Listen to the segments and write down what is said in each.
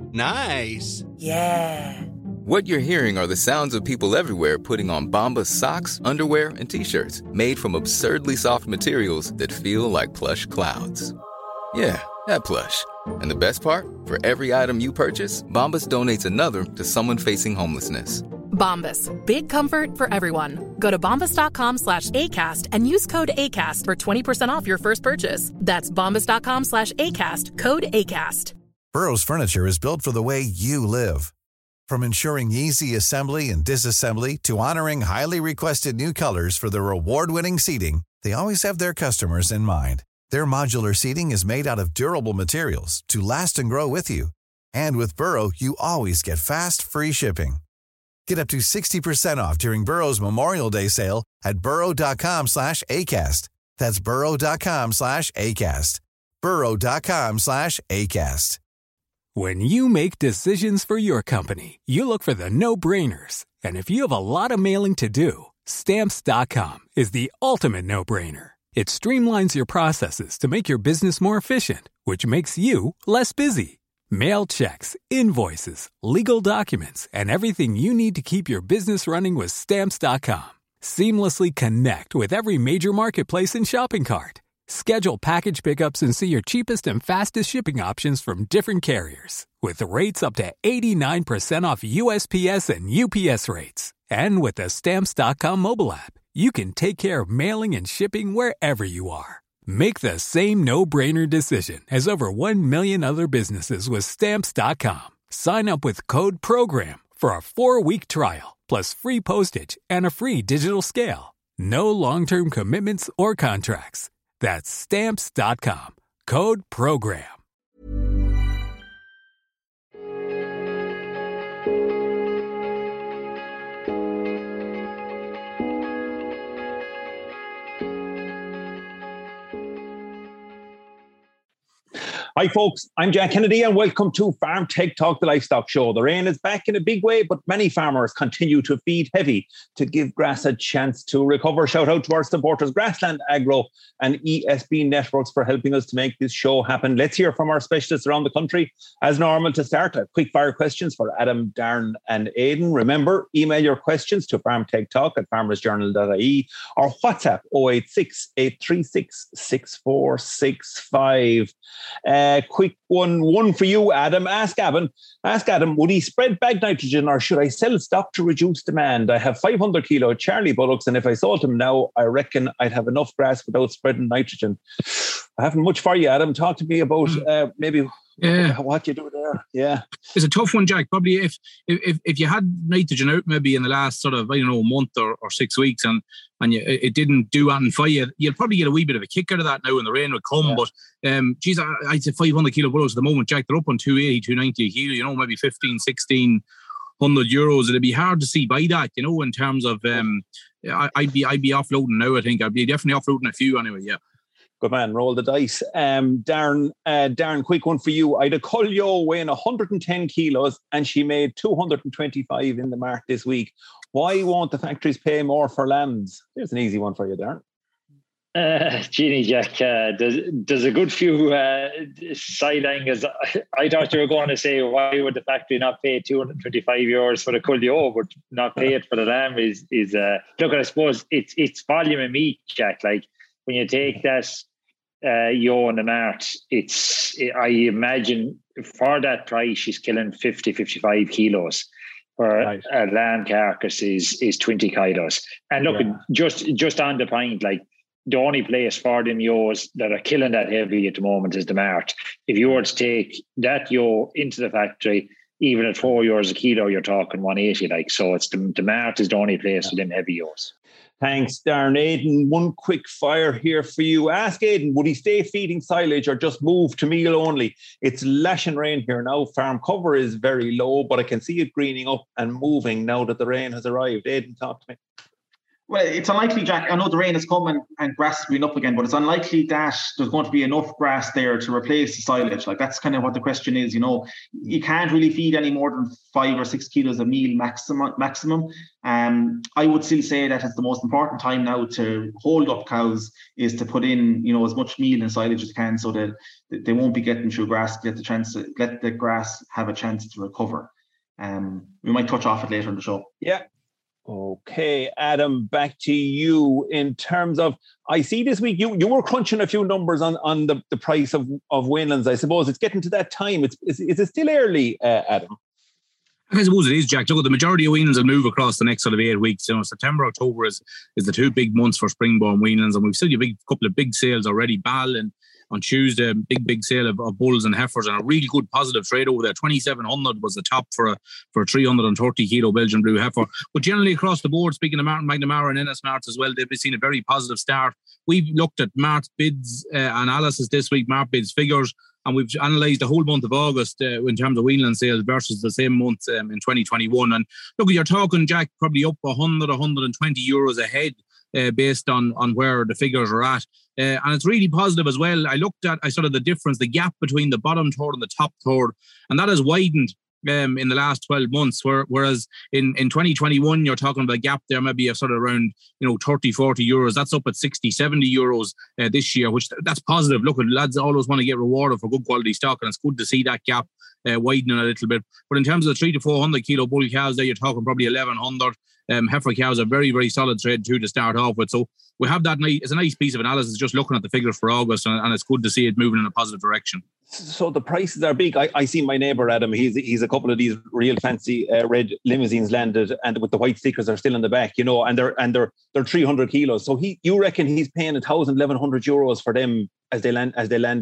Nice. Yeah. What you're hearing are the sounds of people everywhere putting on Bombas socks, underwear, and T-shirts made from absurdly soft materials that feel like plush clouds. Yeah, that plush. And the best part? For every item you purchase, Bombas donates another to someone facing homelessness. Bombas. Big comfort for everyone. Go to bombas.com/ACAST and use code ACAST for 20% off your first purchase. That's bombas.com/ACAST. Code ACAST. Burrow's furniture is built for the way you live. From ensuring easy assembly and disassembly to honoring highly requested new colors for their award-winning seating, they always have their customers in mind. Their modular seating is made out of durable materials to last and grow with you. And with Burrow, you always get fast, free shipping. Get up to 60% off during Burrow's Memorial Day sale at burrow.com/ACAST. That's burrow.com/ACAST. burrow.com/ACAST. When you make decisions for your company, you look for the no-brainers. And if you have a lot of mailing to do, Stamps.com is the ultimate no-brainer. It streamlines your processes to make your business more efficient, which makes you less busy. Mail checks, invoices, legal documents, and everything you need to keep your business running with Stamps.com. Seamlessly connect with every major marketplace and shopping cart. Schedule package pickups and see your cheapest and fastest shipping options from different carriers, with rates up to 89% off USPS and UPS rates. And with the Stamps.com mobile app, you can take care of mailing and shipping wherever you are. Make the same no-brainer decision as over 1 million other businesses with Stamps.com. Sign up with code PROGRAM for a 4-week trial, plus free postage and a free digital scale. No long-term commitments or contracts. That's Stamps.com. Code PROGRAM. Hi folks, I'm Jack Kennedy and welcome to Farm Tech Talk, the livestock show. The rain is back in a big way, but many farmers continue to feed heavy to give grass a chance to recover. Shout out to our supporters, Grassland Agro and ESB Networks, for helping us to make this show happen. Let's hear from our specialists around the country. As normal, to start, quick fire questions for Adam, Darren and Aidan. Remember, email your questions to farmtechtalk@farmersjournal.ie or WhatsApp 086 836 6465. Quick one for you, Adam. Ask Adam, would he spread bag nitrogen or should I sell stock to reduce demand? I have 500 kilo Charlie bullocks, and if I sold them now, I reckon I'd have enough grass without spreading nitrogen. I haven't much for you, Adam. Talk to me about maybe what you do there. Yeah, it's a tough one, Jack. Probably if you had nitrogen out maybe in the last sort of month or 6 weeks, and it didn't do anything for you, you'll probably get a wee bit of a kick out of that now when the rain will come. Yeah. But I'd say 500 kilo bullocks at the moment, Jack. They're up on 280, 290 a kilo. Maybe 15, 1600 euros. It'd be hard to see by that. In terms of I'd be offloading now. I think I'd be definitely offloading a few anyway. Yeah. Good man, roll the dice. Darren, quick one for you. I had a cull ewe weighing 110 kilos and she made 225 in the mark this week. Why won't the factories pay more for lambs? There's an easy one for you, Darren. Jeannie, Jack, there's a good few side angles. I thought you were going to say, why would the factory not pay 225 euros for the cull ewe, but not pay it for the lamb is look, I suppose it's volume of meat, Jack. Like, when you take that ewe in the mart, I imagine for that price, she's killing 50, 55 kilos. For a lamb carcass is 20 kilos. And look, just on the point, like, the only place for them ewes that are killing that heavy at the moment is the mart. If you were to take that ewe into the factory, even at €4 a kilo, you're talking 180. Like, so it's the mart is the only place for them heavy ewes. Thanks, Darren. Aidan, one quick fire here for you. Ask Aidan, would he stay feeding silage or just move to meal only? It's lashing rain here now. Farm cover is very low, but I can see it greening up and moving now that the rain has arrived. Aidan, talk to me. Well, it's unlikely, Jack. I know the rain is coming and grass is being up again, but it's unlikely that there's going to be enough grass there to replace the silage. Like, that's kind of what the question is. You can't really feed any more than 5 or 6 kilos of meal maximum. I would still say that it's the most important time now to hold up cows is to put in, as much meal and silage as you can, so that they won't be getting through grass. Let the grass have a chance to recover. We might touch off it later in the show. Yeah. Okay, Adam, back to you. In terms of, I see this week you were crunching a few numbers on the price of weanlings. I suppose it's getting to that time. Is it still early, Adam? I suppose it is, Jack. Look, the majority of weanlings will move across the next sort of 8 weeks. September, October is the 2 big months for springborn weanlings, and we've seen a couple of big sales already. Ballin on Tuesday, big sale of bulls and heifers, and a really good positive trade over there. 2,700 was the top for a 330 kilo Belgian blue heifer. But generally across the board, speaking of Martin McNamara and NS Marts as well, they've seen a very positive start. We've looked at Mart's bids analysis this week, Mart bids figures, and we've analysed the whole month of August in terms of weanling sales versus the same month in 2021. And look, you're talking, Jack, probably up 100, 120 euros a head. Based on where the figures are at. And it's really positive as well. I looked at the difference, the gap between the bottom third and the top third, and that has widened in the last 12 months, whereas in 2021, you're talking about a gap there maybe of sort of around 30, 40 euros. That's up at 60, 70 euros this year, which that's positive. Look, lads always want to get rewarded for good quality stock, and it's good to see that gap widening a little bit. But in terms of the 300 to 400 kilo bull cows there, you're talking probably 1,100. Heifer cows are very, very solid trade too to start off with. So we have that. It's a nice piece of analysis just looking at the figures for August, and it's good to see it moving in a positive direction. So the prices are big. I see my neighbour Adam. He's a couple of these real fancy red limousines landed, and with the white stickers are still in the back, and they're 300 kilos. So you reckon he's paying 1,000, 1,100 euros for them as they land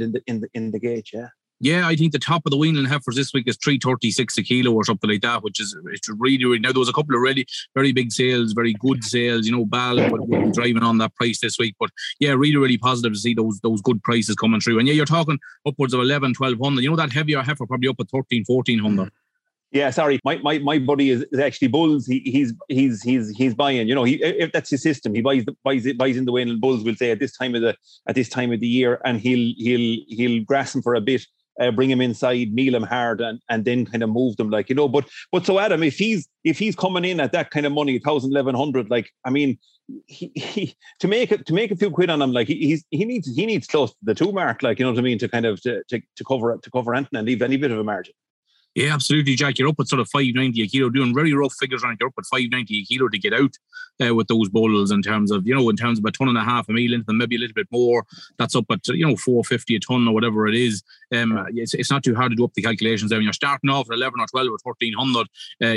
in the gate? Yeah. Yeah, I think the top of the weanling heifers this week is 336 a kilo or something like that, which is it's really, really. Now there was a couple of really very big sales, very good sales. Bal will be driving on that price this week, but yeah, really, really positive to see those good prices coming through. And yeah, you're talking upwards of 1,100, 1,200. That heavier heifer probably up at 1,300, 1,400. Yeah, sorry, my buddy is actually bulls. He's buying. If that's his system, he buys in the weanling bulls. We'll say at this time of the year, and he'll grass them for a bit. Bring him inside, meal him hard, and then kind of move them, But so Adam, if he's coming in at that kind of money, 1,000, 1,100, he to make a few quid on him, he needs close to the 2 mark, you know what I mean, to kind of to cover anything and leave any bit of a margin. Yeah, absolutely, Jack. You're up at sort of 590 a kilo, doing very rough figures on it. You're up at 590 a kilo to get out with those bulls in terms of a ton and a half a meal into them, maybe a little bit more. That's up at 450 a ton or whatever it is. It's not too hard to do up the calculations there. When you're starting off at 11 or 12 or 1,400,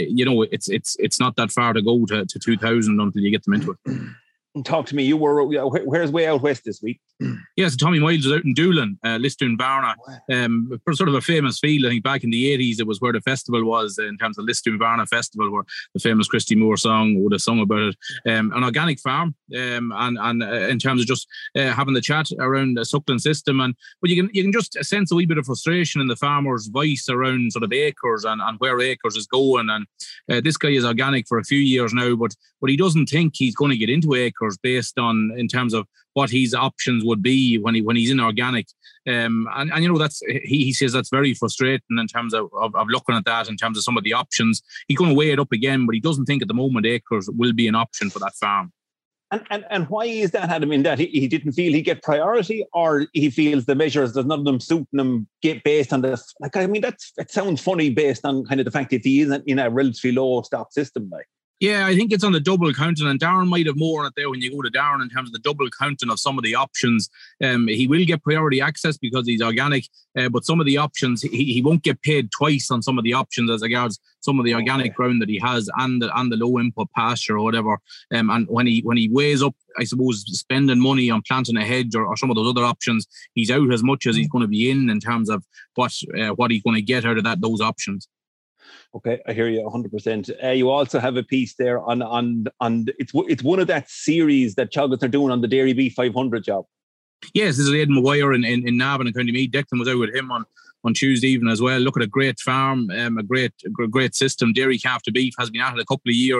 it's not that far to go to 2,000 until you get them into it. Talk to me. You were where's way out west this week? Yeah, so Tommy Miles was out in Doolin, Lisdoonvarna, sort of a famous field. I think back in the 80s, it was where the festival was in terms of Lisdoonvarna Festival, where the famous Christy Moore song would have sung about it. An organic farm, and in terms of just having the chat around the suckling system, but you can just sense a wee bit of frustration in the farmer's voice around sort of acres and where acres is going. And this guy is organic for a few years now, but he doesn't think he's going to get into acres based on in terms of what his options would be when he's in organic, and that's he says that's very frustrating in terms of looking at that in terms of some of the options. He's going to weigh it up again, but he doesn't think at the moment acres will be an option for that farm. And why is that, Adam? In that he didn't feel he get priority, or he feels the measures there's none of them suiting him get based on this. It sounds funny based on kind of the fact that he isn't in a relatively low stock system, Yeah, I think it's on the double counting, and Darren might have more on it there when you go to Darren in terms of the double counting of some of the options. He will get priority access because he's organic, but some of the options, he won't get paid twice on some of the options as regards some of the organic ground that he has and the low input pasture or whatever. And when he weighs up, I suppose, spending money on planting a hedge or some of those other options, he's out as much as he's going to be in terms of what he's going to get out of those options. Okay, I hear you 100%. You also have a piece there on it's one of that series that Teagasc are doing on the Dairy Beef 500 job. Yes, this is Aidan Maguire in Navan and County Meath. Declan was out with him on Tuesday evening as well. Look at a great farm, a great system. Dairy calf to beef has been at it a couple of years.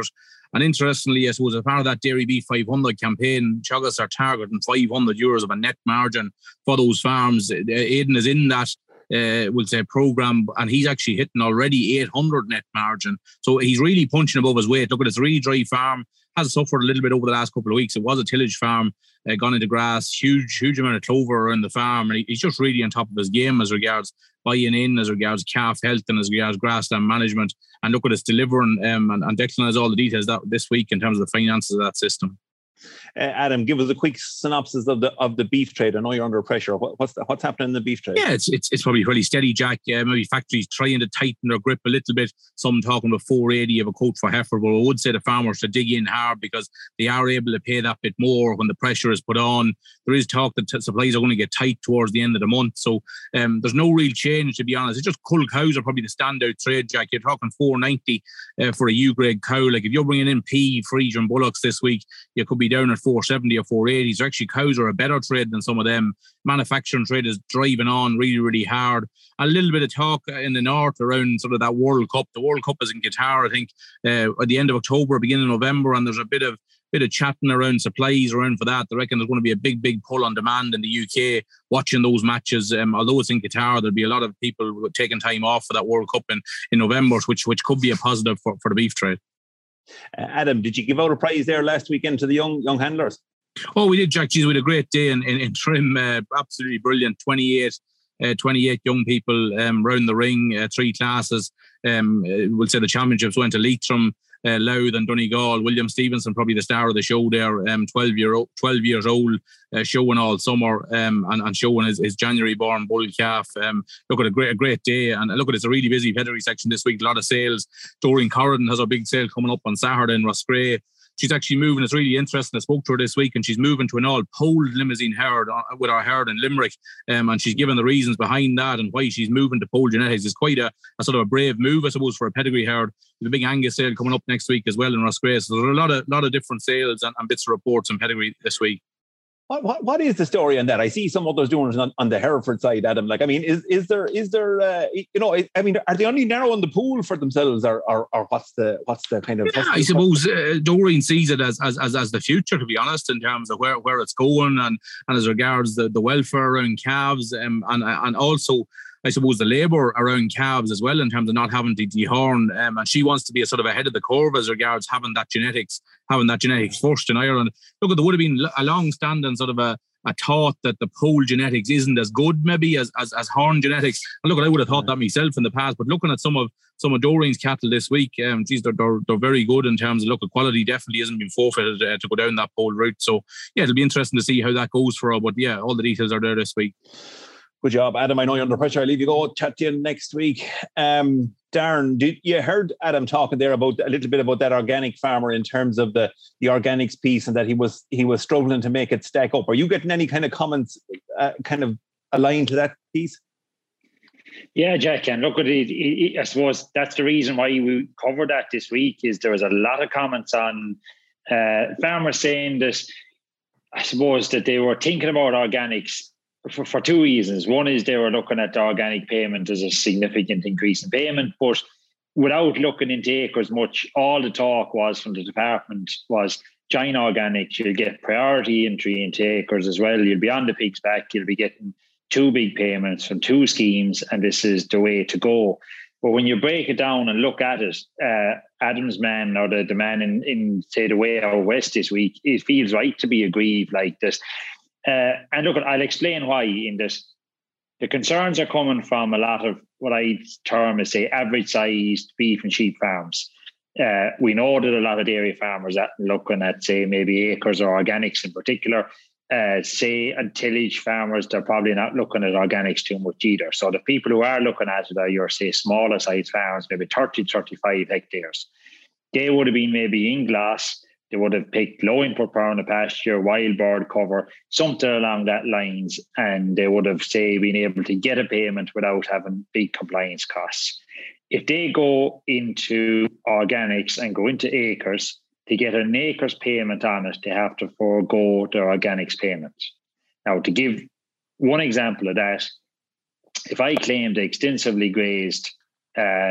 And interestingly, I suppose as part of that Dairy Beef 500 campaign, Teagasc are targeting €500 of a net margin for those farms. Aidan is in that we'll say program, and he's actually hitting already 800 net margin. So he's really punching above his weight. Look at this really dry farm, has suffered a little bit over the last couple of weeks. It was a tillage farm, gone into grass, huge amount of clover around the farm, and he's just really on top of his game as regards buying in, as regards calf health, and as regards grassland management. And look at it's delivering, and Declan has all the details that this week in terms of the finances of that system. Adam, give us a quick synopsis of the beef trade. I know you're under pressure. What's happening in the beef trade? Yeah, it's probably pretty steady, Jack. Maybe factories trying to tighten their grip a little bit. Some talking about 480 of a quote for heifer, but I would say the farmers should dig in hard because they are able to pay that bit more when the pressure is put on. There is talk that supplies are going to get tight towards the end of the month, so there's no real change, to be honest. It's just cull cows are probably the standout trade, Jack. You're talking 490 for a U-grade cow. Like if you're bringing in P, Friesian bullocks this week, you could be down at 470 or 480. So actually cows are a better trade than some of them. Manufacturing trade is driving on really hard. A little bit of talk in the north around sort of that World Cup. The World Cup is in Qatar, I think, at the end of October, beginning of November, and there's a bit of chatting around supplies around for that. I reckon there's going to be a big pull on demand in the UK watching those matches. Although it's in Qatar, there'll be a lot of people taking time off for that World Cup in November, which could be a positive for the beef trade. Adam, did you give out a prize there last weekend to the young handlers? Oh, we did, Jack. Geez, we had a great day in Trim. Absolutely brilliant. 28 young people round the ring, 3 classes. We'll say the championships went to Leitrim, Louth and Donegal. William Stevenson, probably the star of the show there, 12 years old, showing all summer and showing his January born bull calf. Look at a great day, and look at it's a really busy pedigree section this week. A lot of sales. Doreen Corridan has a big sale coming up on Saturday in Roscrea. She's actually moving. It's really interesting. I spoke to her this week, and she's moving to an all-polled limousine herd with our herd in Limerick. And she's given the reasons behind that and why she's moving to polled genetics. It's quite a sort of a brave move, I suppose, for a pedigree herd. There's a big Angus sale coming up next week as well in Roscrea. So there's a lot of different sales and bits of reports on pedigree this week. What is the story on that? I see some others doing it on the Hereford side, Adam. Like, I mean, is there I mean, are they only narrowing the pool for themselves, or what's the kind of? Yeah, I suppose Doreen sees it as the future, to be honest, in terms of where it's going and as regards the welfare around calves and also, I suppose, the labour around calves as well, in terms of not having to dehorn. And she wants to be a sort of ahead of the curve as regards having that genetics first in Ireland. Look, there would have been a long-standing sort of a thought that the pole genetics isn't as good maybe as horn genetics. And look, I would have thought that myself in the past, but looking at some of Doreen's cattle this week, they're very good in terms of local quality. Definitely hasn't been forfeited to go down that pole route. So yeah, it'll be interesting to see how that goes for her. But yeah, all the details are there this week. Good job, Adam. I know you're under pressure. I'll leave you go. Chat to you next week. Darren, you heard Adam talking there about a little bit about that organic farmer in terms of the organics piece, and that he was struggling to make it stack up. Are you getting any kind of comments kind of aligned to that piece? Yeah, Jack, and look at it. I suppose that's the reason why we covered that this week. Is there was a lot of comments on farmers saying that, I suppose, that they were thinking about organics for 2 reasons. One is they were looking at the organic payment as a significant increase in payment, but without looking into acres much, all the talk was from the department was join organics, you'll get priority entry into acres as well. You'll be on the pig's back, you'll be getting 2 big payments from 2 schemes, and this is the way to go. But when you break it down and look at it, Adam's man, or the man in say the way out west this week, it feels right to be aggrieved like this. And look, I'll explain why in this. The concerns are coming from a lot of what I term as, say, average-sized beef and sheep farms. We know that a lot of dairy farmers are looking at, say, maybe acres or organics in particular. Say, and tillage farmers, they're probably not looking at organics too much either. So the people who are looking at it are your, say, smaller-sized farms, maybe 30, 35 hectares. They would have been maybe in glass. They would have picked low input pound of pasture, wild bird cover, something along that lines, and they would have, say, been able to get a payment without having big compliance costs. If they go into organics and go into acres, to get an acres payment on it, they have to forego their organics payment. Now, to give one example of that, if I claimed extensively grazed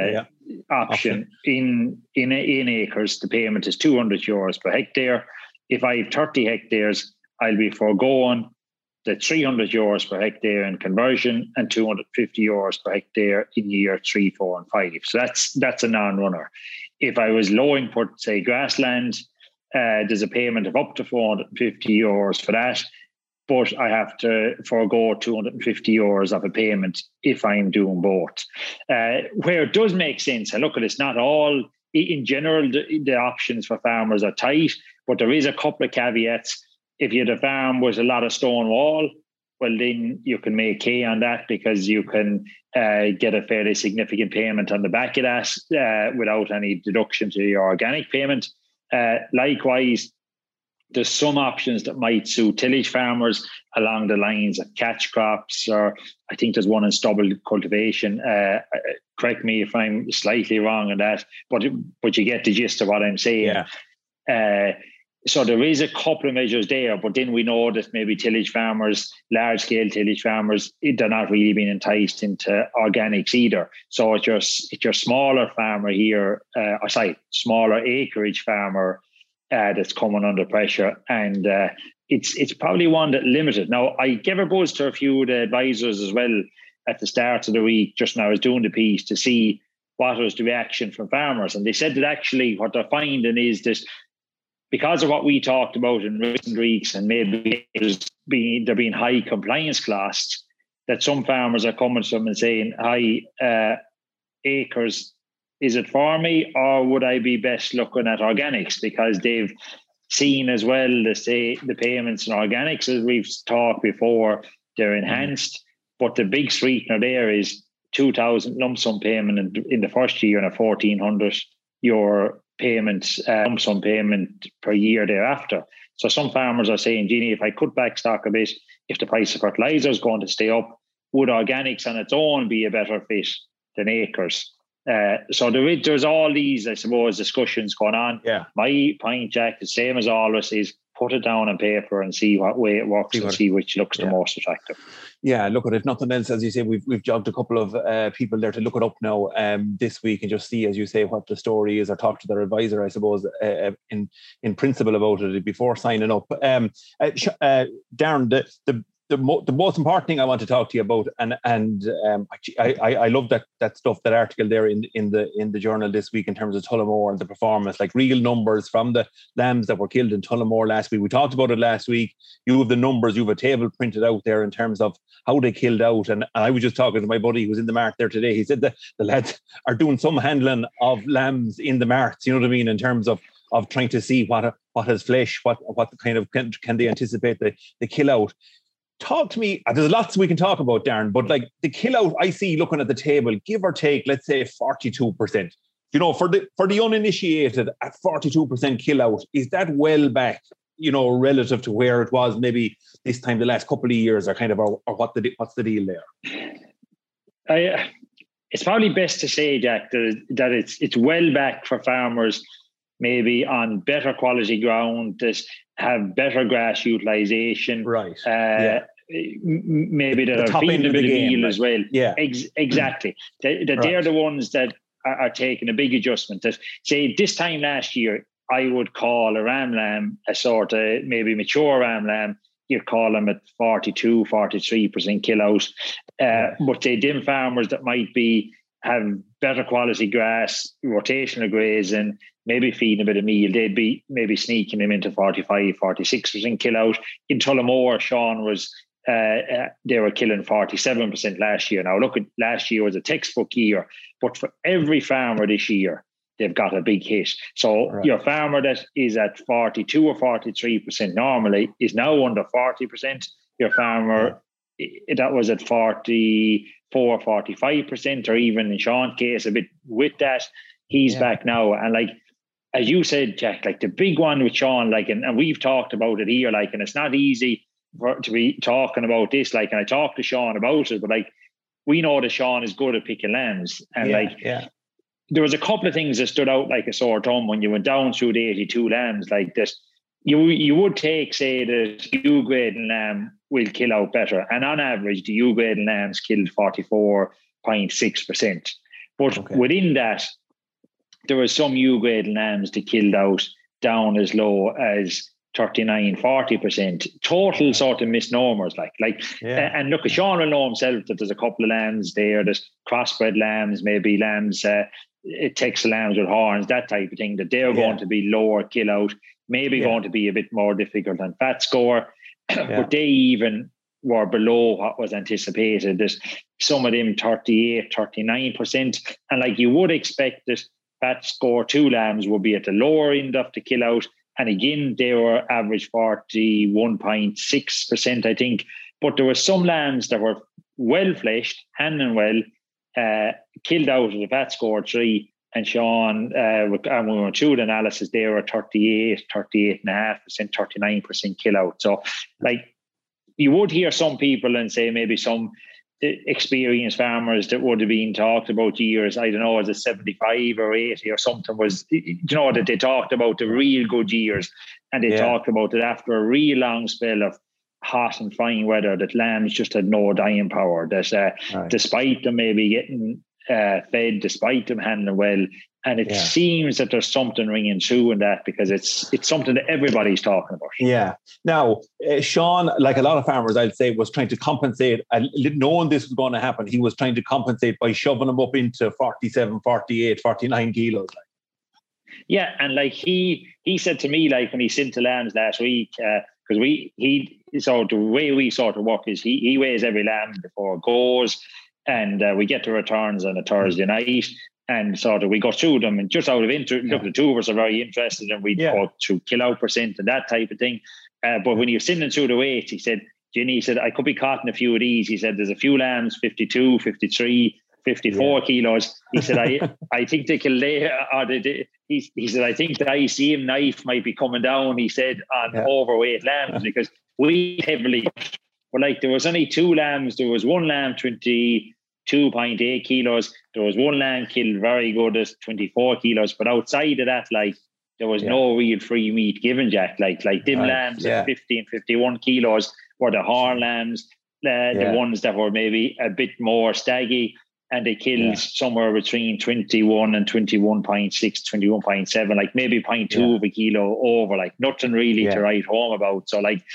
option. In acres, the payment is €200 per hectare. If I have 30 hectares, I'll be foregoing the €300 per hectare in conversion and €250 per hectare in year 3, 4, and 5. So that's a non-runner. If I was low input, say grassland, there's a payment of up to €450 for that, but I have to forego €250 of a payment if I'm doing both. Where it does make sense, and look, it's not all, in general, the options for farmers are tight, but there is a couple of caveats. If you had a farm with a lot of stone wall, well, then you can make hay on that because you can get a fairly significant payment on the back of that without any deduction to your organic payment. Likewise, there's some options that might suit tillage farmers along the lines of catch crops, or I think there's one in stubble cultivation. Correct me if I'm slightly wrong on that, but you get the gist of what I'm saying. Yeah. So there is a couple of measures there, but then we know that maybe tillage farmers, large-scale tillage farmers, they're not really being enticed into organics either. So it's your smaller farmer here, smaller acreage farmer that's coming under pressure, and it's probably one that limited. Now, I gave a buzz to a few of the advisors as well at the start of the week, just when I was doing the piece, to see what was the reaction from farmers, and they said that actually what they're finding is that, because of what we talked about in recent weeks, and maybe there being high compliance costs, that some farmers are coming to them and saying, "Hi, acres, is it for me, or would I be best looking at organics?" Because they've seen as well the payments in organics, as we've talked before, they're enhanced. But the big sweetener there is 2,000 lump sum payment in the first year and a €1,400 payment, lump sum payment per year thereafter. So some farmers are saying, "Jeannie, if I cut back stock a bit, if the price of fertilizer is going to stay up, would organics on its own be a better fit than acres?" So there's all these, I suppose, discussions going on. Yeah. My point, Jack, the same as always, is put it down on paper and see what way it works and see which looks the most attractive. Yeah, look, if nothing else, as you say, we've jogged a couple of people there to look it up now this week and just see, as you say, what the story is, or talk to their advisor, I suppose, in principle about it before signing up. Darren, the most important thing I want to talk to you about, and I love that stuff, that article there in the journal this week in terms of Tullamore and the performance, like real numbers from the lambs that were killed in Tullamore last week. We talked about it last week. You have the numbers. You have a table printed out there in terms of how they killed out. And I was just talking to my buddy who was in the mart there today. He said that the lads are doing some handling of lambs in the marts. You know what I mean, in terms of trying to see what has flesh, what kind of can they anticipate the kill out. Talk to me. There's lots we can talk about, Darren, but like the kill out, I see looking at the table, give or take, let's say 42%. You know, for the uninitiated, at 42% kill out, is that well back? You know, relative to where it was maybe this time the last couple of years, or kind of, or what's the deal there? It's probably best to say, Jack, that it's well back for farmers, maybe on better quality ground, that have better grass utilisation. Right. Maybe that are feeding a bit of meal as well. Yeah. Exactly. They're the ones that are taking a big adjustment. That, say, this time last year, I would call a ram lamb a sort of maybe mature ram lamb. You'd call them at 42, 43% kill out. But say dim farmers that might have better quality grass, rotational grazing, maybe feeding a bit of meal, they'd be maybe sneaking them into 45, 46% kill out. In Tullamore, Sean, was they were killing 47% last year. Now, look, at last year was a textbook year, but for every farmer this year, they've got a big hit. So your farmer that is at 42 or 43% normally is now under 40%. Your farmer that was at 44, 45%, or even in Sean's case, a bit with that, he's back now. And like, as you said, Jack, like the big one with Sean, like, and we've talked about it here, like, and it's not easy to be talking about this, like, and I talked to Sean about it, but like, we know that Sean is good at picking lambs, and there was a couple of things that stood out like a sore thumb when you went down through the 82 lambs like this. You would take, say, the U grading lamb will kill out better, and on average, the U grading lambs killed 44.6%. But within that, there was some U-grade lambs that killed out down as low as 39-40%. Total sort of misnomers, and look, Sean will know himself that there's a couple of lambs there, there's crossbred lambs, maybe lambs, Texas lambs with horns, that type of thing, that they're going to be lower kill out, maybe going to be a bit more difficult on fat score, but they even were below what was anticipated. There's some of them 38-39%, and like you would expect that fat score 2 lambs would be at the lower end of the kill out, and again they were average 41.6%, I think, but there were some lambs that were well fleshed, handling well, killed out of the fat score 3, and Sean, and we went through the analysis, they were 38.5%, 39% kill out. So like, you would hear some people and say maybe some experienced farmers that would have been talked about years, I don't know, was it 75 or 80 or something, was, that they talked about the real good years, and they talked about it after a real long spell of hot and fine weather, that lambs just had no dying power, that despite them maybe getting fed, despite them handling well, and it seems that there's something ringing true in that, because it's something that everybody's talking about. Yeah. Now, Sean, like a lot of farmers, I'd say, was trying to compensate, knowing this was going to happen, he was trying to compensate by shoving them up into 47, 48, 49 kilos. Yeah, and like he said to me, like when he sent the lambs last week, because so the way we sort of work is he weighs every lamb before it goes, and we get the returns on a Thursday night, and sort of we go through them, and just out of interest, look, the two of us are very interested, and we go through kill out percent and that type of thing. But when you're sending through the weights, he said, Ginny said, I could be caught in a few of these. He said, there's a few lambs, 52, 53, 54 kilos. He said, I think they can lay, he said, I think the ICM knife might be coming down, he said, on overweight lambs, because we heavily, but like there was only 2 lambs. There was one lamb, 22.8 kilos. There was one lamb killed very good at 24 kilos. But outside of that, like, there was no real free meat given, Jack. Like them lambs at 50 and 51 kilos were the horn lambs, the ones that were maybe a bit more staggy, and they killed somewhere between 21 and 21.6, 21.7, like maybe 0.2 of a kilo over, like nothing really to write home about. So like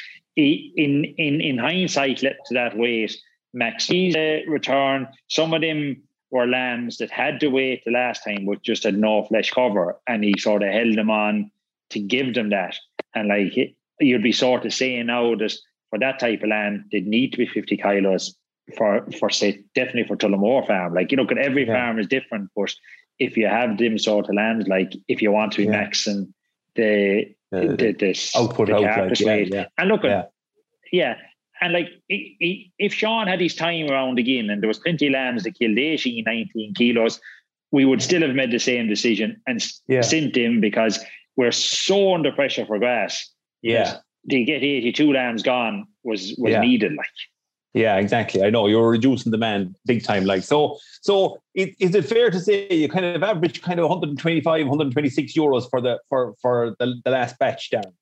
in hindsight, to that weight, Maxie's return, some of them were lambs that had the weight the last time but just had no flesh cover, and he sort of held them on to give them that. And like you'd be sort of saying now that for that type of lamb, they'd need to be 50 kilos for say, definitely for Tullamore farm. Like, because every farm is different, but if you have them sort of lambs, like if you want to be maxing the output, carcass weight, and look at and like if Sean had his time around again and there was plenty of lambs that killed 18, 19 kilos, we would still have made the same decision and sent him, because we're so under pressure for grass. To get 82 lambs gone was needed. Like, yeah, exactly. I know you're reducing demand big time. Like, so is it fair to say you kind of average kind of 125, 126 euros for the last batch down?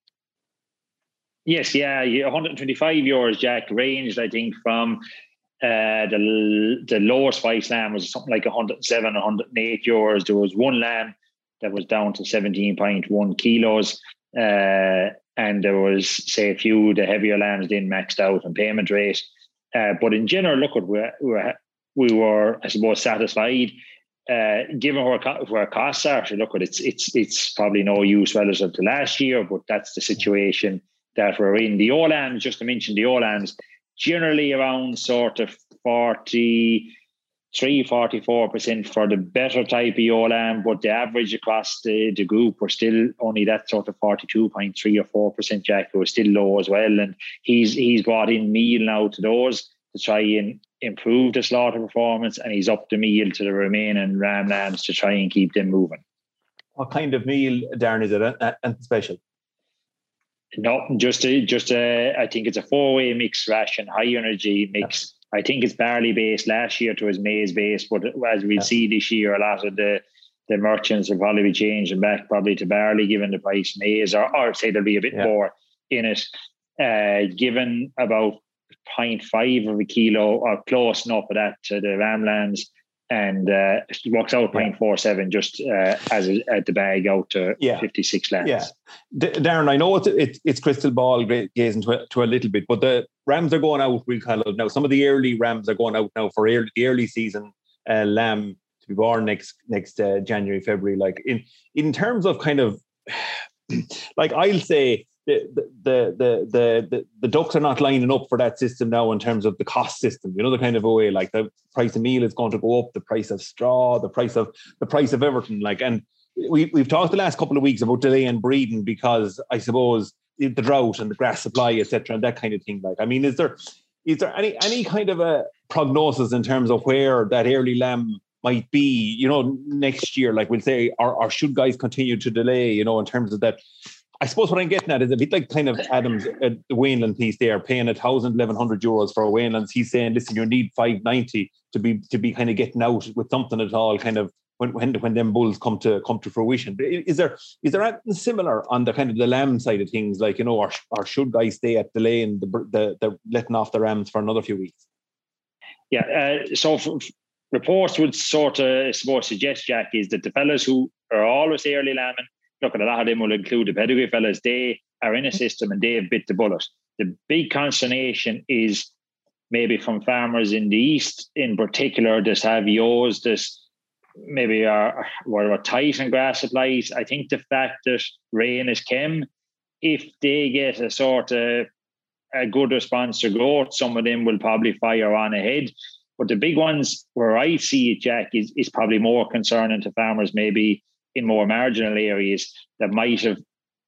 Yes, 125 euros, Jack, ranged, I think, from the lowest price lamb was something like 107, 108 euros. There was one lamb that was down to 17.1 kilos. And there was, say, a few, the heavier lambs didn't maxed out on payment rate. But in general, look, we were, I suppose, satisfied. Given where costs are, so look, it's probably no use relative to last year, but that's the situation that we're in. The O-lambs, just to mention the O-lambs, generally around sort of 43-44% for the better type of O-lamb, but the average across the group were still only that sort of 42.3 or 4%, Jack, who was still low as well. And he's brought in meal now to those to try and improve the slaughter performance, and he's up the meal to the remaining ram lambs to try and keep them moving. What kind of meal, Darren, is it? And special? No, just I think it's a 4-way mix ration, high energy mix. I think it's barley based. Last year it was maize based, but as we see this year, a lot of the merchants will probably be changing back probably to barley, given the price of maize, or say there'll be a bit more in it. Given about 0.5 of a kilo or close enough of that to the ram lambs, and it works out 0.47 just as the bag out to 56 lambs. Yeah, Darren, I know it's crystal ball gazing to a little bit, but the rams are going out. We call it now. Some of the early rams are going out now for the early season lamb to be born next January, February. Like in terms of kind of like I'll say. The ducks are not lining up for that system now in terms of the cost system. You know, the kind of a way like the price of meal is going to go up, the price of straw, the price of everything. Like, and we've talked the last couple of weeks about delay in breeding because I suppose the drought and the grass supply, etc., and that kind of thing. Like, I mean, is there any kind of a prognosis in terms of where that early lamb might be? You know, next year, like we'll say, or should guys continue to delay? You know, in terms of that. I suppose what I'm getting at is a bit like kind of Adam's the Wainland piece there, paying 1,100 euros for a Wainlands. He's saying, listen, you need 590 to be kind of getting out with something at all, kind of when them bulls come to fruition. Is there anything similar on the kind of the lamb side of things, like, you know, or should guys stay at delaying the letting off the rams for another few weeks? Yeah, so reports would sort of, I suppose, suggest, Jack, is that the fellas who are always early lambing, look, at a lot of them will include the pedigree fellas. They are in a system and they have bit the bullet. The big consternation is maybe from farmers in the east, in particular, that have ewes that maybe are tight in grass supplies. I think the fact that rain is came, if they get a sort of a good response to growth, some of them will probably fire on ahead. But the big ones where I see it, Jack, is probably more concerning to farmers, maybe in more marginal areas that might have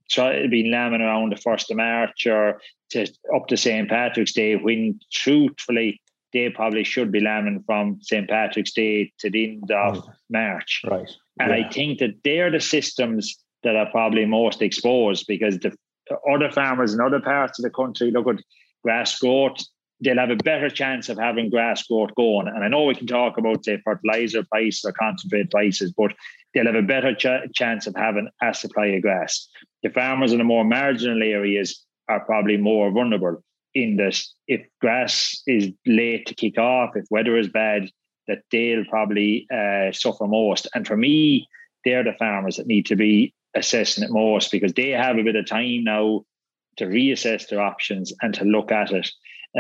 been lambing around the 1st of March or up to St. Patrick's Day, when truthfully they probably should be lambing from St. Patrick's Day to the end of March. Right. And I think that they're the systems that are probably most exposed, because the other farmers in other parts of the country, look at grass growth, they'll have a better chance of having grass growth going. And I know we can talk about, say, fertilizer prices or concentrate prices, but they'll have a better chance of having a supply of grass. The farmers in the more marginal areas are probably more vulnerable in that if grass is late to kick off, if weather is bad, that they'll probably suffer most. And for me, they're the farmers that need to be assessing it most, because they have a bit of time now to reassess their options and to look at it.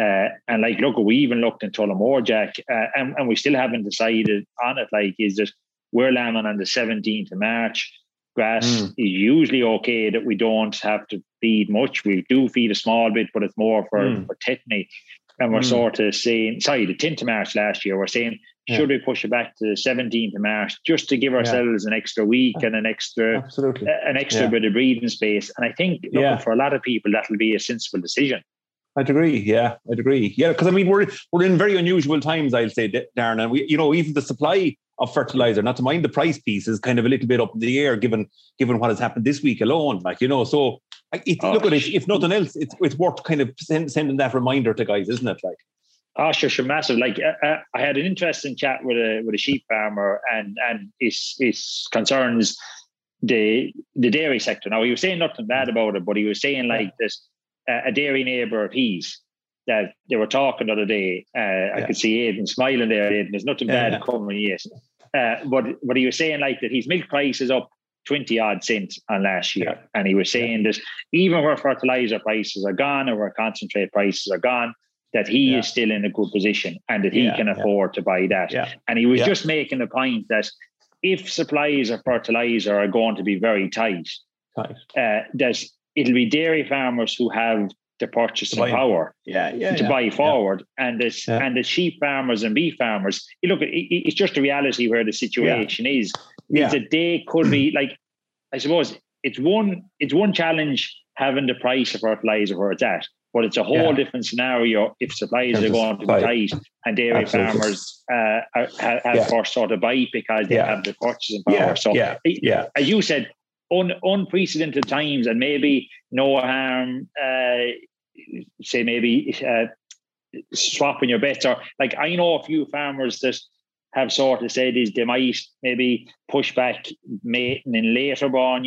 And like, look, we even looked in Tullamore, Jack, and we still haven't decided on it. Like, is that we're lambing on the 17th of March. Grass is usually okay, that we don't have to feed much. We do feed a small bit, but it's more for tetany. And we're sort of saying, the 10th of March last year, we're saying, should we push it back to the 17th of March just to give ourselves an extra week and an extra bit of breathing space? And I think for a lot of people, that'll be a sensible decision. I'd agree. Yeah, because I mean, we're in very unusual times, I'll say, Darren, and we, you know, even the supply of fertilizer, not to mind the price piece, is kind of a little bit up in the air given what has happened this week alone. Like, you know, so look at it. If nothing else, it's worth kind of sending that reminder to guys, isn't it? Like, oh, sure, massive. Like, I had an interesting chat with a sheep farmer, and his concerns the dairy sector. Now, he was saying nothing bad about it, but he was saying like this. A dairy neighbour of his that they were talking the other day. I could see Aidan smiling there. Aidan, there's nothing bad coming yet. But he was saying like that his milk price is up 20 odd cents on last year. And he was saying that even where fertilizer prices are gone or where concentrate prices are gone, that he is still in a good position and that he can afford to buy that. And he was just making the point that if supplies of fertilizer are going to be very tight. That it'll be dairy farmers who have the purchasing power to buy forward, and the sheep farmers and beef farmers. You look, it's just a reality where the situation is that they could be like, I suppose it's one challenge having the price of fertilizer where it's at, but it's a whole different scenario if supplies are going to be tight and dairy farmers have first sort of bite because they have the purchasing power. As you said, unprecedented times, and maybe no harm, say maybe swapping your bets. Or like, I know a few farmers that have sort of said is they might maybe push back mating in later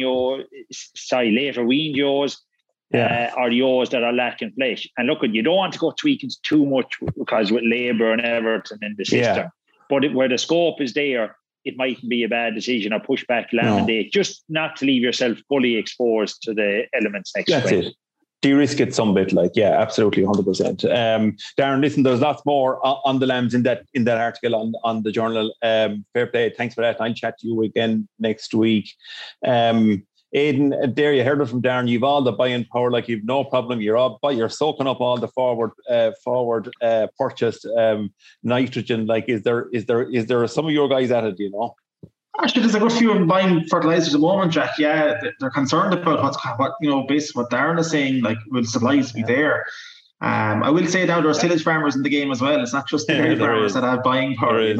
weaned ewes, or ewes that are lacking flesh. And look, you don't want to go tweaking too much because with labour and everything in the system. but where the scope is there, it mightn't be a bad decision or push back lambing day, just not to leave yourself fully exposed to the elements next That's spring. it. De-risk it some bit, absolutely, 100%. Darren, listen, there's lots more on the lambs in that article on the journal. Fair play, thanks for that. I'll chat to you again next week. Aidan, there you heard it from Darren. You've all the buying power, you've no problem. You're soaking up all the forward purchased nitrogen. Is there some of your guys at it? Actually, there's a good few buying fertilizers at the moment, Jack. Yeah, they're concerned about based on what Darren is saying. Will supplies be there? I will say now there are tillage farmers in the game as well. It's not just the dairy farmers that have buying power. There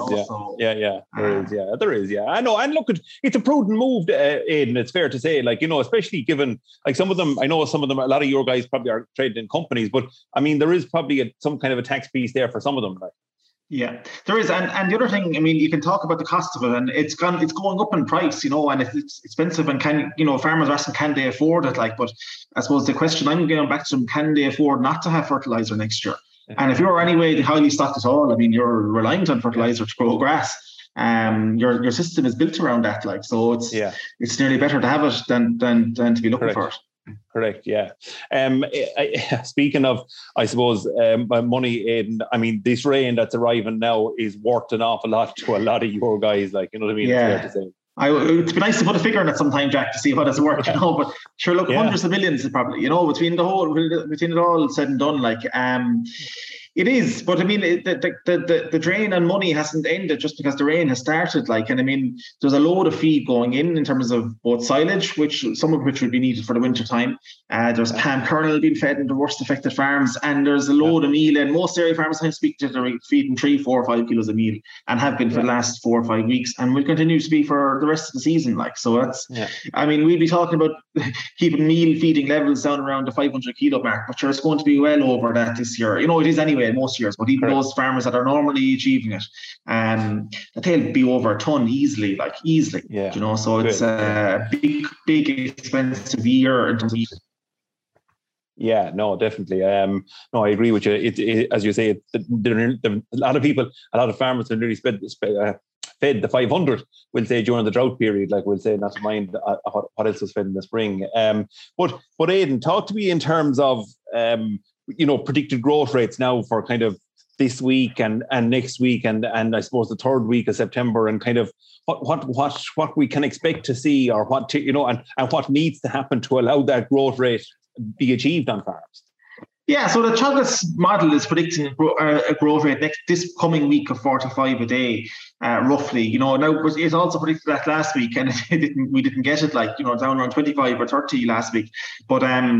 is. I know. And look, it's a prudent move, Aidan. It's fair to say, especially given some of them. I know some of them. A lot of your guys probably are trading in companies, but I mean, there is probably some kind of a tax piece there for some of them. Yeah, there is, and the other thing, I mean, you can talk about the cost of it, and it's going up in price, and if it's expensive, and farmers are asking, can they afford it? But I suppose the question I'm going back to them, can they afford not to have fertilizer next year? And if you're anyway highly stocked at all, I mean, you're reliant on fertilizer to grow grass. Your system is built around that, so it's nearly better to have it than to be looking for it. Correct. Yeah. Speaking of, I suppose, money, Aidan, I mean, this rain that's arriving now is worth an awful lot to a lot of your guys. You know what I mean? Yeah. It's fair to say. It'd be nice to put a figure on it sometime, Jack, to see what it's worth. But sure, look, hundreds of millions is probably, between it all said and done, it is, but I mean, the drain on money hasn't ended just because the rain has started. And I mean, there's a load of feed going in terms of both silage, some of which would be needed for the winter time. There's palm kernel being fed in the worst affected farms, and there's a load of meal. And most dairy farmers I speak to, they're feeding 3, 4, or 5 kilos of meal, and have been for the last 4 or 5 weeks, and will continue to be for the rest of the season. So that's, I mean, we'd be talking about keeping meal feeding levels down around the 500 kilo mark, but sure, it's going to be well over that this year. It is anyway in most years, but even those farmers that are normally achieving it, they'll be over a ton easily. So it's a big expensive year in terms of eating. Yeah, no, definitely. No, I agree with you. It as you say, a lot of people, a lot of farmers have really fed the 500, we'll say, during the drought period, we'll say, not to mind what else was fed in the spring. But Aidan, talk to me in terms of predicted growth rates now for kind of this week and next week and I suppose the third week of September, and kind of what we can expect to see, or and what needs to happen to allow that growth rate be achieved on farms. Yeah, so the Teagasc model is predicting a growth rate this coming week of 45 a day, roughly. Now it also predicted that last week, and we didn't get it, down around 25 or 30 last week. But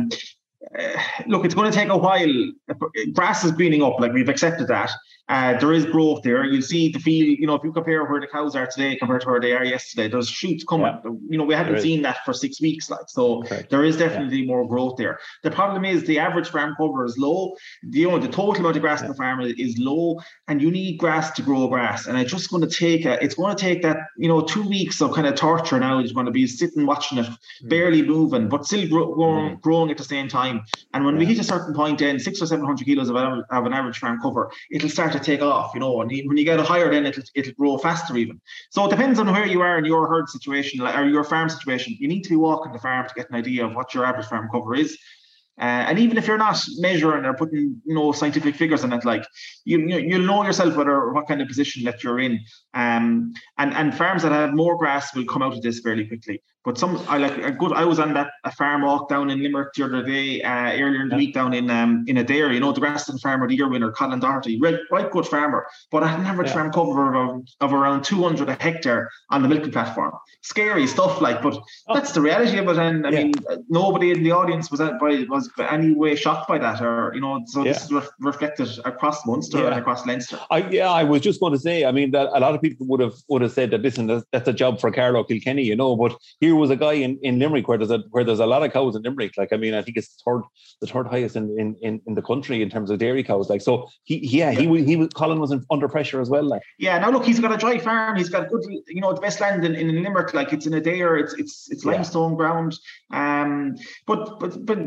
look, it's going to take a while. Grass is greening up, we've accepted that. There is growth there. You'll see the field, if you compare where the cows are today compared to where they are yesterday, there's shoots coming. We haven't seen that for 6 weeks, there is definitely more growth there. The problem is the average farm cover is low. The total amount of grass in the farm is low, and you need grass to grow grass. And it's just going to take that 2 weeks of kind of torture. Now is going to be sitting watching it, barely moving, but still growing at the same time. And when we hit a certain point, then 600 or 700 kilos of an average farm cover, it'll start to take off, and when you get it higher, then it'll grow faster even. So it depends on where you are in your herd situation or your farm situation. You need to be walking the farm to get an idea of what your average farm cover is. And even if you're not measuring or putting scientific figures on it, you'll know yourself what kind of position that you're in. And farms that have more grass will come out of this fairly quickly. But I was on a farm walk down in Limerick the other day, earlier in the week, down in Adair. The Graston farmer, the year winner, Colin Doherty, right good farmer, but at an average farm cover of around 200 a hectare on the milking platform. Scary stuff, but that's the reality of it. And I mean, nobody in the audience was any way shocked by that, this is reflected across Munster and across Leinster. I was just going to say, I mean, that a lot of people would have said that, listen, that's a job for Carlo Kilkenny, but here was a guy in Limerick where there's a lot of cows in Limerick. I mean, I think it's the third highest in the country in terms of dairy cows. So Colin was under pressure as well. Yeah, now look, he's got a dry farm. He's got good, the best land in Limerick. It's in Adair. It's limestone ground. But plenty more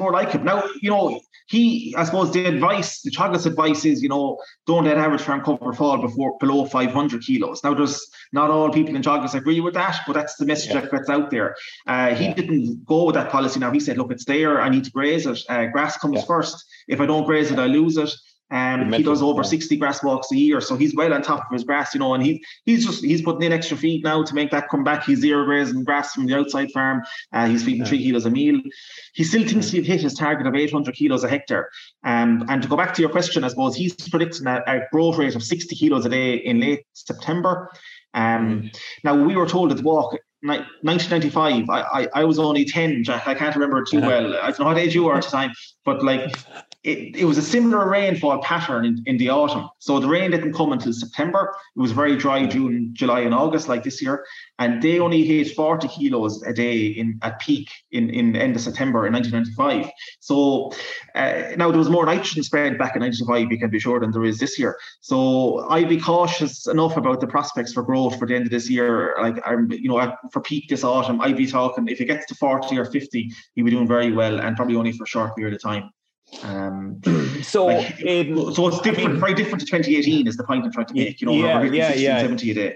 more like him. Now, I suppose the Teagasc advice is, don't let average farm cover fall below 500 kilos. Now, there's not all people in Teagasc agree with that, but that's the message that's out there. He didn't go with that policy. Now, he said, look, it's there. I need to graze it. Grass comes first. If I don't graze it, I lose it. He does over 60 grass walks a year, so he's well on top of his grass, and he's putting in extra feed now to make that come back. He's zero grazing grass from the outside farm. He's feeding 3 kilos a meal. He still thinks he'll hit his target of 800 kilos a hectare. And to go back to your question, I suppose he's predicting a growth rate of 60 kilos a day in late September. Now, we were told at the walk 1995. I was only 10, Jack. I can't remember it too well. I don't know what age you were at the time, but it was a similar rainfall pattern in the autumn. So the rain didn't come until September. It was very dry June, July, and August like this year, and they only hit 40 kilos a day at peak in end of September in 1995. So now there was more nitrogen spread back in 1995, you can be sure, than there is this year. So I'd be cautious enough about the prospects for growth for the end of this year. For peak this autumn, I'd be talking, if it gets to 40 or 50, he'll be doing very well, and probably only for a short period of time. So it's different, very different to 2018 is the point I'm trying to make. 70 a day.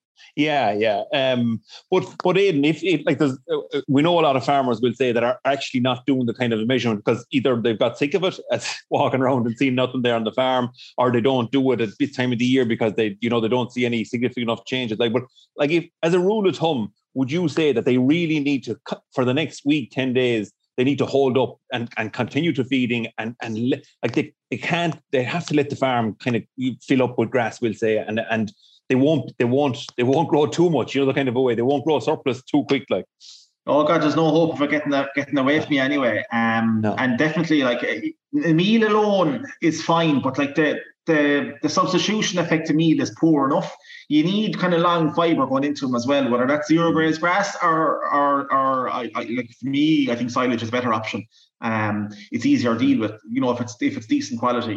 But Aidan, if there's, we know a lot of farmers will say that are actually not doing the kind of measurement because either they've got sick of it, as walking around and seeing nothing there on the farm, or they don't do it at this time of the year because they don't see any significant enough changes. If as a rule of thumb, would you say that they really need to, for the next week, 10 days, they need to hold up and continue to feeding and they have to let the farm kind of fill up with grass, we'll say, and they won't grow too much, the kind of a way. They won't grow surplus too quick, like. Oh God, there's no hope of it getting away from me anyway. No. And definitely, a meal alone is fine, but the substitution effect to meal is poor enough. You need kind of long fibre going into them as well, whether that's zero graze grass or for me, I think silage is a better option. It's easier to deal with, if it's decent quality.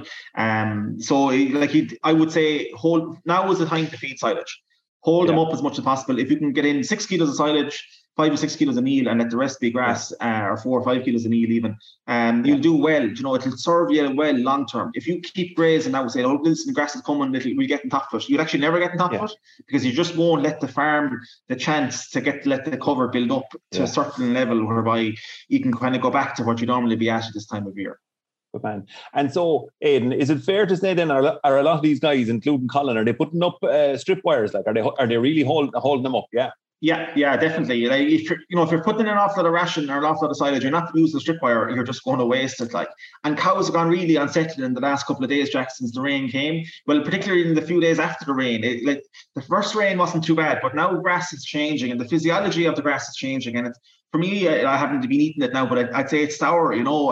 I would say now is the time to feed silage. Hold them up as much as possible. If you can get in 6 kilos of silage, 5 or 6 kilos a meal, and let the rest be grass, or 4 or 5 kilos a meal even, you'll do well. It'll serve you well long term. If you keep grazing now and say, oh, listen, grass is coming, we'll get on top of it, you'll actually never get on top of it, because you just won't let the farm the chance to let the cover build up to a certain level whereby you can kind of go back to what you normally be at this time of year. Good man. And so, Aidan, is it fair to say then, are a lot of these guys, including Colin, are they putting up strip wires? Are they really holding them up? Yeah. Yeah, definitely. If you're putting in an awful lot of ration or an awful lot of silage, you're not using the strip wire, you're just going to waste it. And cows have gone really unsettled in the last couple of days, Jack, since the rain came. Well, particularly in the few days after the rain. The first rain wasn't too bad, but now grass is changing and the physiology of the grass is changing. And for me, I haven't been eating it now, but I'd say it's sour,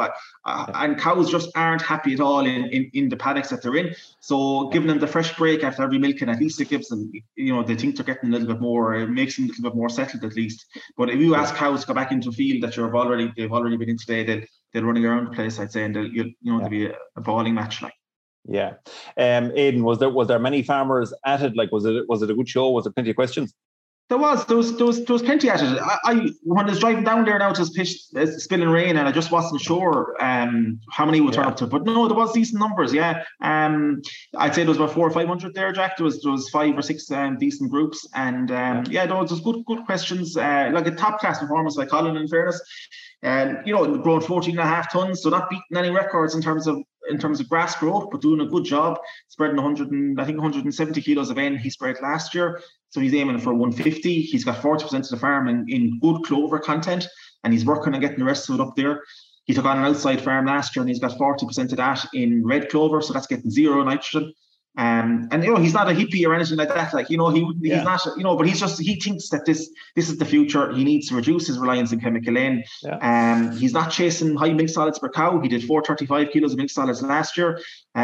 and cows just aren't happy at all in the paddocks that they're in. So giving them the fresh break after every milking, at least it gives them, they think they're getting a little bit more, it makes them a little bit more settled at least. But if you ask cows to go back into a field that they've already been in today, they're running around the place, I'd say, and there'll be a bawling match like. Yeah. Aidan, was there many farmers at it? Was it a good show? Was there plenty of questions? There was plenty at it. When I was driving down there now, it was spilling rain, and I just wasn't sure how many would turn up to it. But no, there was decent numbers. Yeah, I'd say there was about 400 or 500 there, Jack. There was 5 or 6 decent groups, and there was good questions. Like a top class performance by Colin, in fairness. Grown 14.5 tons, so not beating any records in terms of grass growth, but doing a good job, spreading 170 kilos of N he spread last year. So he's aiming for 150. He's got 40% of the farm in good clover content, and he's working on getting the rest of it up there. He took on an outside farm last year, and he's got 40% of that in red clover, so that's getting zero nitrogen. And he's not a hippie or anything like that. He's not, but he thinks that this is the future. He needs to reduce his reliance on chemical N. He's not chasing high milk solids per cow. He did 435 kilos of milk solids last year.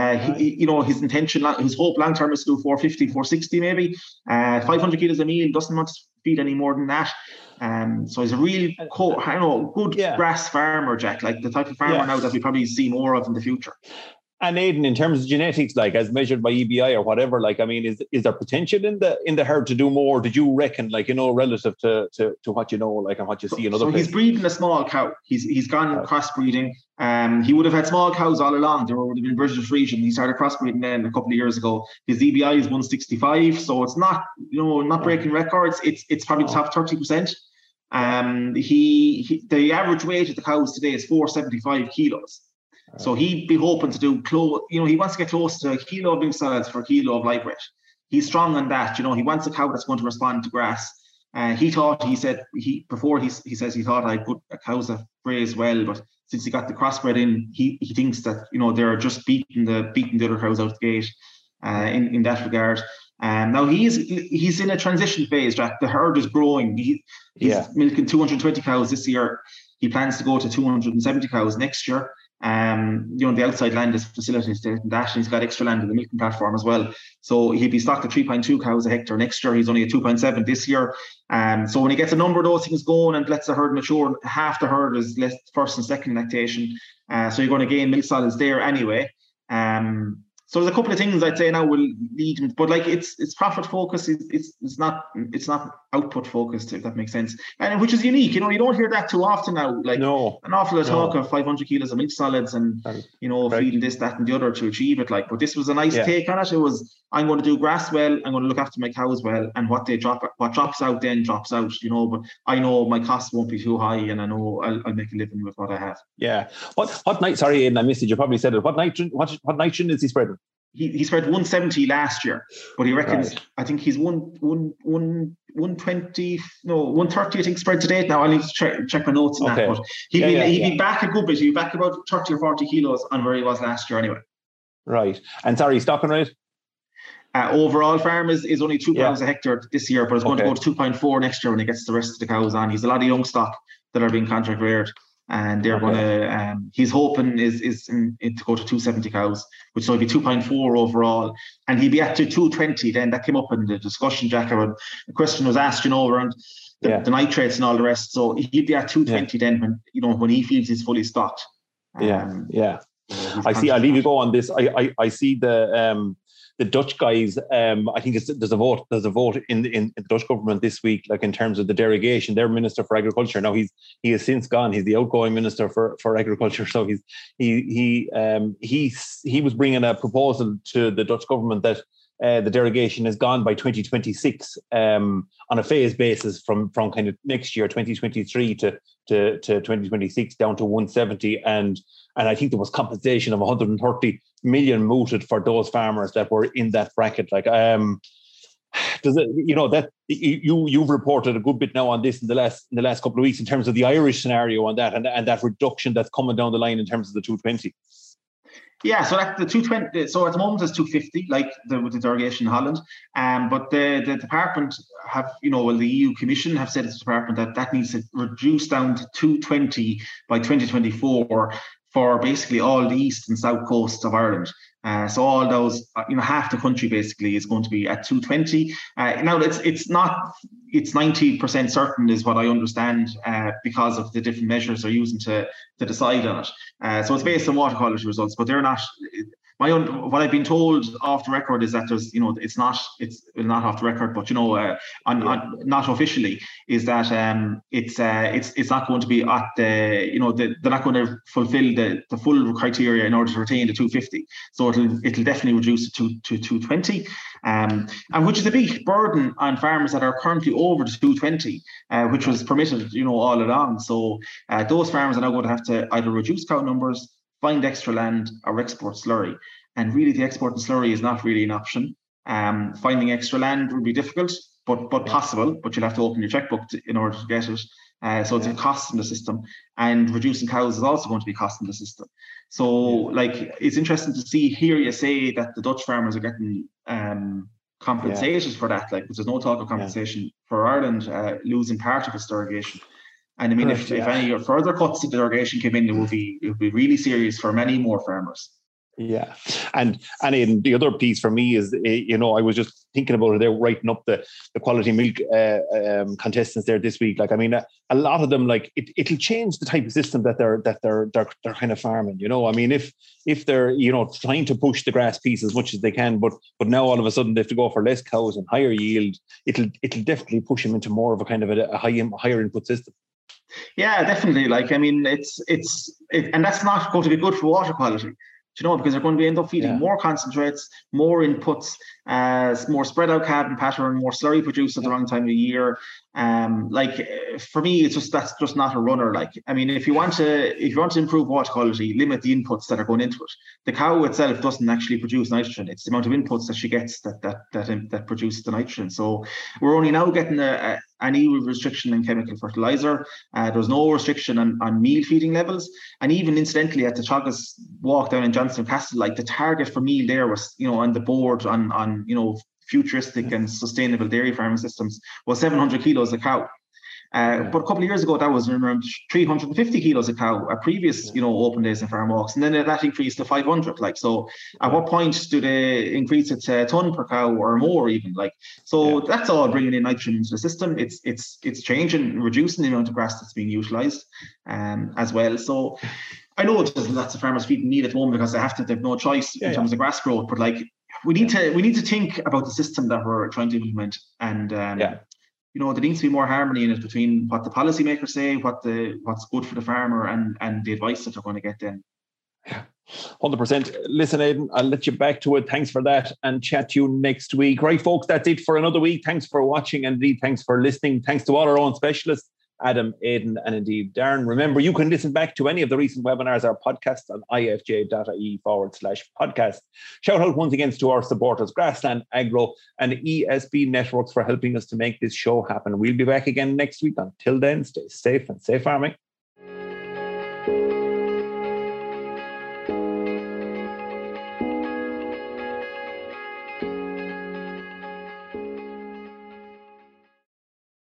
His intention, his hope long term is to do 450, 460 maybe. 500 kilos a meal, doesn't want to feed any more than that. So he's a real good grass farmer, Jack, like the type of farmer now that we probably see more of in the future. And Aidan, in terms of genetics, like as measured by EBI or whatever, like I mean, is there potential in the herd to do more? Did you reckon, like relative to what you know, like and what you see in other places? He's breeding a small cow. He's gone crossbreeding. He would have had small cows all along. There would have been British region. He started crossbreeding then a couple of years ago. His EBI is 165, so it's not not breaking records. It's probably the top 30%. The average weight of the cows today is 475 kilos. So he'd be hoping to do close. He wants to get close to a kilo of milk solids for a kilo of live weight. He's strong on that. He wants a cow that's going to respond to grass. He thought he says he thought I put cows that graze well, but since he got the crossbred in, he thinks that they're just beating the other cows out the gate in that regard. Now he's in a transition phase, Jack. The herd is growing. He's milking 220 cows this year. He plans to go to 270 cows next year. The outside land is facilitated and that, and he's got extra land in the milking platform as well. So he'll be stocked at 3.2 cows a hectare next year. He's only at 2.7 this year. So when he gets a number of those things going and lets the herd mature, half the herd is first and second lactation. So you're going to gain milk solids there anyway. So there's a couple of things I'd say now will lead him, but like it's profit focused. It's not output focused, if that makes sense. And which is unique. You don't hear that too often now. Like an awful lot of talk of 500 kilos of milk solids and feeding this, that, and the other to achieve it. Like, but this was a nice take on it. It was, I'm going to do grass well. I'm going to look after my cows well, and what drops out then drops out. But I know my costs won't be too high, and I know I'll make a living with what I have. Yeah. What night? Sorry, Aidan, I missed it. You probably said it. What nitrogen is he spreading? He spread 170 last year, but he reckons I think he's 120, 130. I think spread to date. Now I need to check my notes on that. But he'd be back a good bit. He'd be back about 30 or 40 kilos on where he was last year anyway. Right. And sorry, stocking rate? Overall farm is only 2 pounds a hectare this year, but it's going to go to 2.4 next year when he gets the rest of the cows on. He's a lot of young stock that are being contract reared. And they're going to, he's hoping is to go to 270 cows, which will be 2.4 overall. And he'll be at to 220 then. That came up in the discussion, Jack. The question was asked, around the nitrates and all the rest. So he'll be at 220 then when he feels he's fully stocked. I see. I'll leave you go on this. I see the Dutch guys. I think there's a vote in the Dutch government this week, like in terms of the derogation. Their Minister for Agriculture now he has since gone. He's the outgoing Minister for Agriculture. So he was bringing a proposal to the Dutch government that the derogation is gone by 2026 on a phase basis from kind of next year 2023 to 2026 down to 170 and I think there was compensation of 130 million mooted for those farmers that were in that bracket. Like does it that you've reported a good bit now on this in the last couple of weeks in terms of the Irish scenario on that and that reduction that's coming down the line in terms of the 220. Yeah, so the 220. So at the moment it's 250, like with the derogation in Holland. But the department have, the EU Commission have said to the department that needs to reduce down to 220 by 2024 for basically all the east and south coasts of Ireland. So all those, half the country basically is going to be at 220. Now it's 90% certain is what I understand because of the different measures they're using to decide on it. So it's based on water quality results, but they're not. What I've been told off the record is that there's, it's not off the record, but not officially, is that it's not going to be at the, they're not going to fulfill the full criteria in order to retain the 250. So it'll definitely reduce it to 220, and which is a big burden on farmers that are currently over the 220, which was permitted, all along. So those farmers are now going to have to either reduce cow numbers, find extra land, or export slurry. And really the exporting slurry is not really an option. Finding extra land would be difficult, but possible, but you'll have to open your checkbook in order to get it. So it's a cost in the system, and reducing cows is also going to be a cost in the system. So it's interesting to hear you say that the Dutch farmers are getting compensated for that, because there's no talk of compensation for Ireland losing part of its derogation. And I mean, if any further cuts to the derogation came in, it would be really serious for many more farmers. Yeah. And in the other piece for me is, I was just thinking about it. They're writing up the quality milk contestants there this week. Like, I mean, a lot of them, like it'll change the type of system that they're kind of farming. I mean, if they're trying to push the grass piece as much as they can, but now all of a sudden they have to go for less cows and higher yield, it'll definitely push them into more of a kind of a higher input system. Yeah, definitely. Like, I mean, it's and that's not going to be good for water quality. Because they're going to end up feeding more concentrates, more inputs, more spread out carbon pattern, more slurry produced at the wrong time of year. For me, that's just not a runner. Like, I mean, if you want to improve water quality, limit the inputs that are going into it. The cow itself doesn't actually produce nitrogen. It's the amount of inputs that she gets that produces the nitrogen. So we're only now getting an EU restriction in chemical fertilizer. There's no restriction on meal feeding levels. And even incidentally at the Teagasc walk down in Johnstone Castle, like the target for meal there was, on the board on futuristic and sustainable dairy farming systems was 700 kilos a cow. But a couple of years ago, that was around 350 kilos a cow at previous, open days and farm walks. And then that increased to 500. Like, so at what point do they increase it to a ton per cow or more even? Like, so that's all bringing in nitrogen into the system. It's changing, reducing the amount of grass that's being utilised as well. So I know there's lots of farmers feeding need at the moment because they have no choice in terms of grass growth. But like, we need to think about the system that we're trying to implement, and there needs to be more harmony in it between what the policymakers say, what's good for the farmer, and the advice that they're going to get then. 100%. Listen, Aidan, I'll let you back to it. Thanks for that, and chat to you next week. Right, folks, that's it for another week. Thanks for watching, and indeed, thanks for listening. Thanks to all our own specialists, Adam, Aidan, and indeed Darren. Remember, you can listen back to any of the recent webinars or podcasts on ifj.ie/podcast. Shout out once again to our supporters, Grassland Agro and ESB Networks, for helping us to make this show happen. We'll be back again next week. Until then, stay safe and safe farming.